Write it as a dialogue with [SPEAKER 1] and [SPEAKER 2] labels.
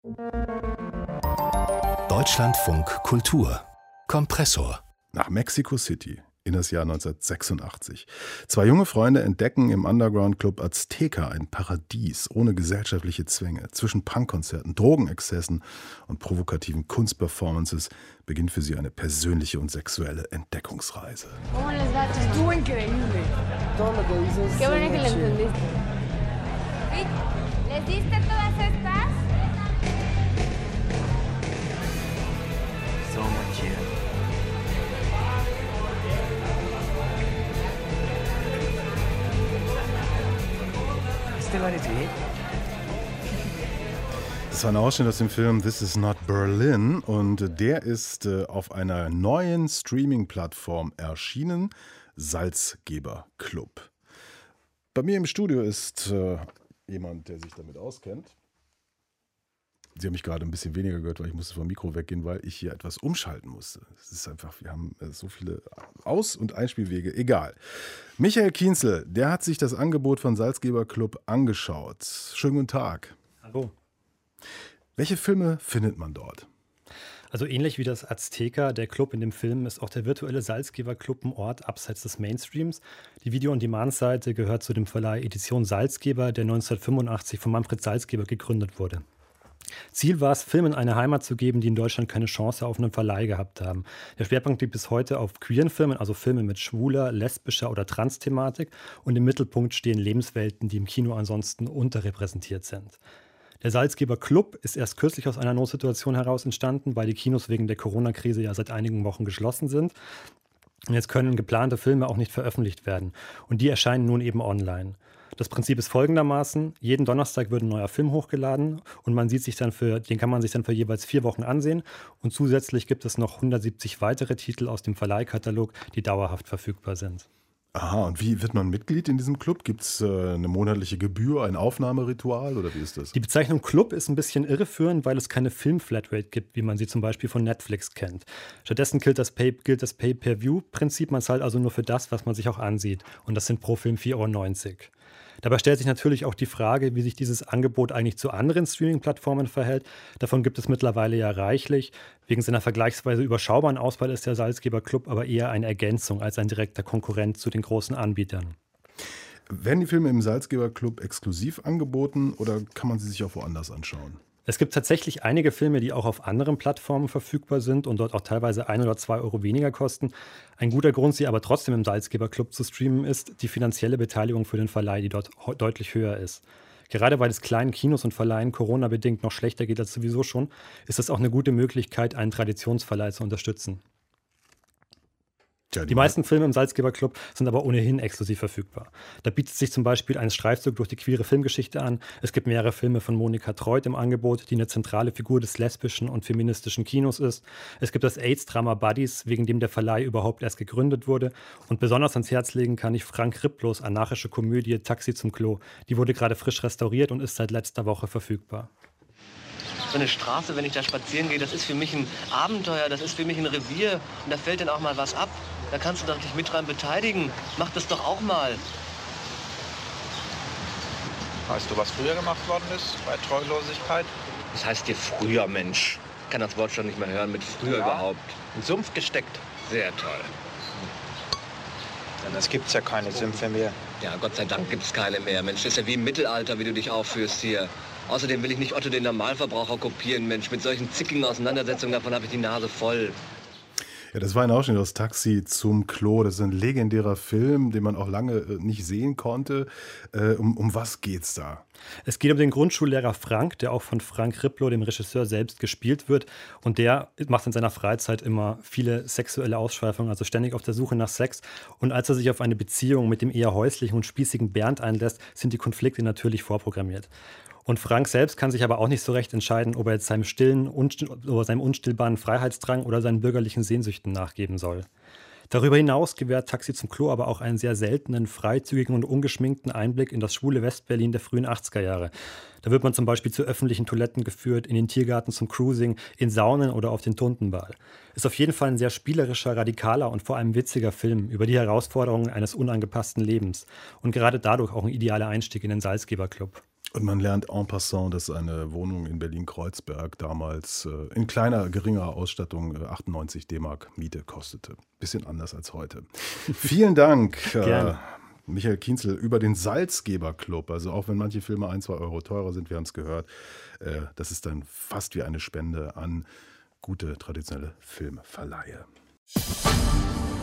[SPEAKER 1] Deutschlandfunk Kultur Kompressor.
[SPEAKER 2] Nach Mexico City in das Jahr 1986. Zwei junge Freunde entdecken im Underground-Club Azteca ein Paradies ohne gesellschaftliche Zwänge. Zwischen Punkkonzerten, Drogenexzessen und provokativen Kunstperformances beginnt für sie eine persönliche und sexuelle Entdeckungsreise.
[SPEAKER 3] ¿Cómo les va? Estuvo increíble.
[SPEAKER 4] Todo lo que dices.
[SPEAKER 3] Qué bueno que lo entendiste. ¿Les diste todas estas?
[SPEAKER 4] So much here. ¿Viste Variety?
[SPEAKER 2] Das war ein Ausschnitt aus dem Film This is not Berlin und der ist auf einer neuen Streaming-Plattform erschienen, Salzgeber Club. Bei mir im Studio ist jemand, der sich damit auskennt. Sie haben mich gerade ein bisschen weniger gehört, weil ich musste vom Mikro weggehen, weil ich hier etwas umschalten musste. Es ist einfach, wir haben so viele Aus- und Einspielwege, egal. Michael Kienzel, der hat sich das Angebot von Salzgeber Club angeschaut. Schönen guten Tag.
[SPEAKER 5] Hallo.
[SPEAKER 2] Welche Filme findet man dort?
[SPEAKER 5] Also ähnlich wie das Azteca, der Club in dem Film, ist auch der virtuelle Salzgeber Club ein Ort abseits des Mainstreams. Die Video-on-Demand-Seite gehört zu dem Verleih Edition Salzgeber, der 1985 von Manfred Salzgeber gegründet wurde. Ziel war es, Filmen eine Heimat zu geben, die in Deutschland keine Chance auf einen Verleih gehabt haben. Der Schwerpunkt liegt bis heute auf queeren Filmen, also Filme mit schwuler, lesbischer oder Trans-Thematik. Und im Mittelpunkt stehen Lebenswelten, die im Kino ansonsten unterrepräsentiert sind. Der Salzgeber Club ist erst kürzlich aus einer Notsituation heraus entstanden, weil die Kinos wegen der Corona-Krise ja seit einigen Wochen geschlossen sind. Und jetzt können geplante Filme auch nicht veröffentlicht werden. Und die erscheinen nun eben online. Das Prinzip ist folgendermaßen: Jeden Donnerstag wird ein neuer Film hochgeladen und den kann man sich dann für jeweils 4 Wochen ansehen. Und zusätzlich gibt es noch 170 weitere Titel aus dem Verleihkatalog, die dauerhaft verfügbar sind.
[SPEAKER 2] Aha, und wie wird man Mitglied in diesem Club? Gibt es eine monatliche Gebühr, ein Aufnahmeritual oder wie ist das?
[SPEAKER 5] Die Bezeichnung Club ist ein bisschen irreführend, weil es keine Film-Flatrate gibt, wie man sie zum Beispiel von Netflix kennt. Stattdessen gilt das Pay-Per-View-Prinzip. Man zahlt also nur für das, was man sich auch ansieht. Und das sind pro Film 4,90 €. Dabei stellt sich natürlich auch die Frage, wie sich dieses Angebot eigentlich zu anderen Streaming-Plattformen verhält. Davon gibt es mittlerweile ja reichlich. Wegen seiner vergleichsweise überschaubaren Auswahl ist der Salzgeber Club aber eher eine Ergänzung als ein direkter Konkurrent zu den großen Anbietern.
[SPEAKER 2] Werden die Filme im Salzgeber Club exklusiv angeboten oder kann man sie sich auch woanders anschauen?
[SPEAKER 5] Es gibt tatsächlich einige Filme, die auch auf anderen Plattformen verfügbar sind und dort auch teilweise 1 oder 2 € weniger kosten. Ein guter Grund, sie aber trotzdem im Salzgeber Club zu streamen, ist die finanzielle Beteiligung für den Verleih, die dort deutlich höher ist. Gerade weil es kleinen Kinos und Verleihen Corona-bedingt noch schlechter geht als sowieso schon, ist es auch eine gute Möglichkeit, einen Traditionsverleih zu unterstützen.
[SPEAKER 2] Tja,
[SPEAKER 5] Die meisten Filme im Salzgeber Club sind aber ohnehin exklusiv verfügbar. Da bietet sich zum Beispiel ein Streifzug durch die queere Filmgeschichte an. Es gibt mehrere Filme von Monika Treuth im Angebot, die eine zentrale Figur des lesbischen und feministischen Kinos ist. Es gibt das AIDS-Drama Buddies, wegen dem der Verleih überhaupt erst gegründet wurde. Und besonders ans Herz legen kann ich Frank Riplos anarchische Komödie Taxi zum Klo. Die wurde gerade frisch restauriert und ist seit letzter Woche verfügbar.
[SPEAKER 6] So eine Straße, wenn ich da spazieren gehe, das ist für mich ein Abenteuer, das ist für mich ein Revier und da fällt dann auch mal was ab. Da kannst du doch dich mit dran beteiligen. Mach das doch auch mal.
[SPEAKER 7] Weißt du, was früher gemacht worden ist bei Treulosigkeit?
[SPEAKER 6] Das heißt dir früher, Mensch. Ich kann das Wort schon nicht mehr hören mit früher überhaupt.
[SPEAKER 7] In Sumpf gesteckt.
[SPEAKER 6] Sehr toll.
[SPEAKER 7] Denn es gibt ja keine Sümpfe mehr.
[SPEAKER 6] Ja, Gott sei Dank gibt es keine mehr. Mensch, das ist ja wie im Mittelalter, wie du dich aufführst hier. Außerdem will ich nicht Otto den Normalverbraucher kopieren, Mensch. Mit solchen zickigen Auseinandersetzungen davon habe ich die Nase voll.
[SPEAKER 2] Ja, das war ein Ausschnitt aus Taxi zum Klo. Das ist ein legendärer Film, den man auch lange nicht sehen konnte. Um was geht's da?
[SPEAKER 5] Es geht um den Grundschullehrer Frank, der auch von Frank Riplo, dem Regisseur, selbst gespielt wird. Und der macht in seiner Freizeit immer viele sexuelle Ausschweifungen, also ständig auf der Suche nach Sex. Und als er sich auf eine Beziehung mit dem eher häuslichen und spießigen Bernd einlässt, sind die Konflikte natürlich vorprogrammiert. Und Frank selbst kann sich aber auch nicht so recht entscheiden, ob er jetzt seinem unstillbaren Freiheitsdrang oder seinen bürgerlichen Sehnsüchten nachgeben soll. Darüber hinaus gewährt Taxi zum Klo aber auch einen sehr seltenen, freizügigen und ungeschminkten Einblick in das schwule Westberlin der frühen 80er Jahre. Da wird man zum Beispiel zu öffentlichen Toiletten geführt, in den Tiergarten zum Cruising, in Saunen oder auf den Tuntenbal. Ist auf jeden Fall ein sehr spielerischer, radikaler und vor allem witziger Film über die Herausforderungen eines unangepassten Lebens. Und gerade dadurch auch ein idealer Einstieg in den Salzgeber Club.
[SPEAKER 2] Und man lernt en passant, dass eine Wohnung in Berlin-Kreuzberg damals in kleiner, geringerer Ausstattung 98 D-Mark Miete kostete. Bisschen anders als heute. Vielen Dank, Michael Kienzl, über den Salzgeber-Club. Also auch wenn manche Filme 1-2 Euro teurer sind, wir haben es gehört, das ist dann fast wie eine Spende an gute traditionelle Filmverleihe.